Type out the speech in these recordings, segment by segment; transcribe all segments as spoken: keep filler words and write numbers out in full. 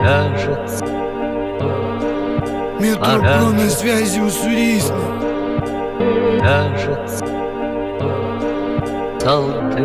кажется, Метро на связи уссурийсно. кажется, солдат.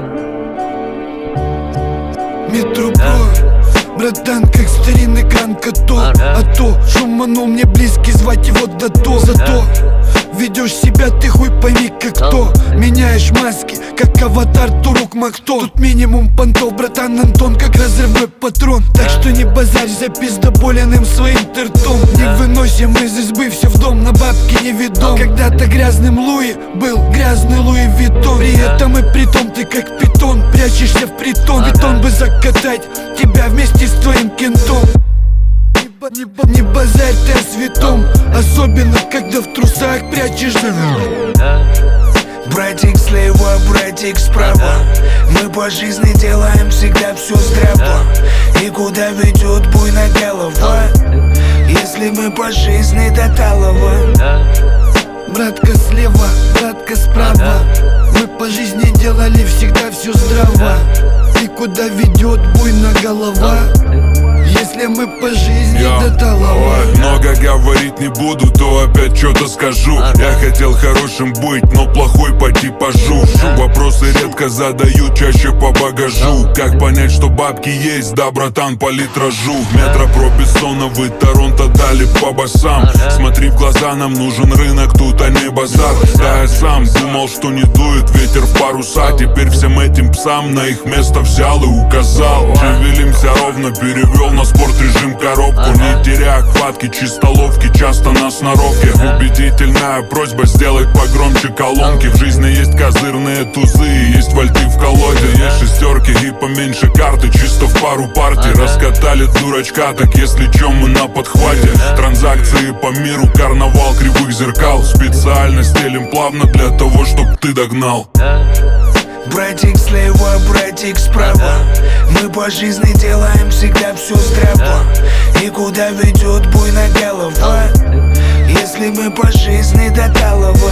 Метро братан, как старинный кран котов. А то шуманул мне близкий, звать его Дато. Зато ведешь себя ты хуй пойми как кто. Меняешь маски, как аватар Турук Макто. Тут минимум понтов, братан Антон, как разрывной патрон. Так что не базарь за пиздоболенным своим тыртом. Не выносим из избы все в дом, на бабки не ведом. Когда-то грязным Луи был грязный Луи Виттон. При этом и притом ты как питон, прячешься в притон. Бетон бы закатать тебя вместе с твоим кентом. Не, не, не базарь ты о святом, особенно когда в трусах прячешь. Братик слева, братик справа, мы по жизни делаем всегда все здраво. И куда ведет буйная голова, если мы по жизни до талого. Братка слева, братка справа, мы по жизни делали всегда все здраво. И куда ведет буйная голова, если мы по жизни до талого. Много говорить не буду, то опять что-то скажу. Я хотел хорошим быть, но плохой по типажу. Вопросы редко задают, чаще по багажу. Как понять, что бабки есть, да, братан, по литражу. Метро Бессоновый, Торонто дали по басам. Смотри в глаза, нам нужен рынок, тут а не базар. Да, я сам думал, что не дует ветер в паруса. Теперь всем этим псам на их место взял и указал. Шевелимся ровно, перевел на спорт режим коробку. Не теряя хватки, чистоловки, часто на сноровке. Убедительная просьба сделать погромче колонки. В жизни есть козырные тузы, есть вальты в колоде. Есть шестерки и поменьше карты, чисто в пару партий. Раскатали дурачка, так если чё, мы на подхвате. Транзакции по миру, карнавал кривых зеркал. Специально стелим плавно для того, чтоб ты догнал. Братик слева, братик справа, мы по жизни делаем всегда все здраво. И куда ведет буйная голова, если мы по жизни до талого.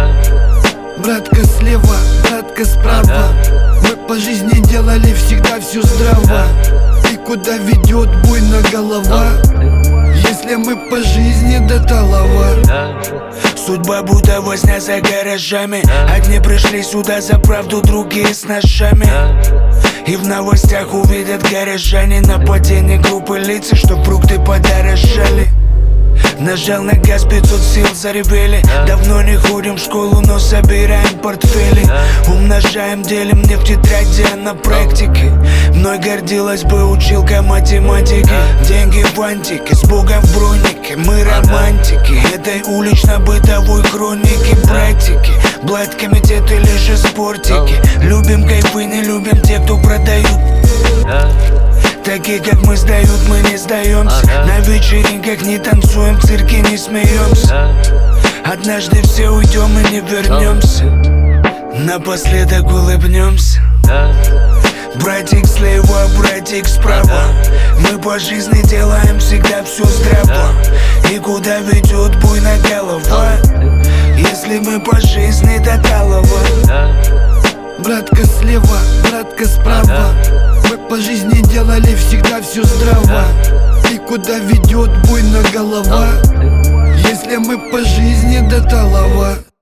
Братка слева, братка справа, мы по жизни делали всегда все здраво. И куда ведет буйная голова, если мы по жизни до талого. Судьба будто возня за гаражами. Одни пришли сюда за правду, другие с ножами. И в новостях увидят горожане нападение группы лиц, что фрукты подорожали. Нажал на газ, пятьсот сил заревели. Давно не ходим в школу, но собираем портфели. Умножаем, делим не в тетради, а на практике. Мной гордилась бы училка математики. Деньги в антике, с Богом в бронике. Мы романтики этой улично-бытовой хроники. Братики, блат комитет или же спортики. Любим кайфы, не любим те, кто продают. Такие как мы сдают, мы не сдаемся. На вечеринках не танцуем, в цирке не смеемся. Однажды все уйдем и не вернемся. Напоследок улыбнемся. Братик слева, братик справа, мы по жизни делаем всегда все здраво. И куда ведет буйная голова, если мы по жизни до талого. Братка слева, братка справа, мы по жизни делали всегда все здраво. И куда ведет буйная голова, если мы по жизни до талого.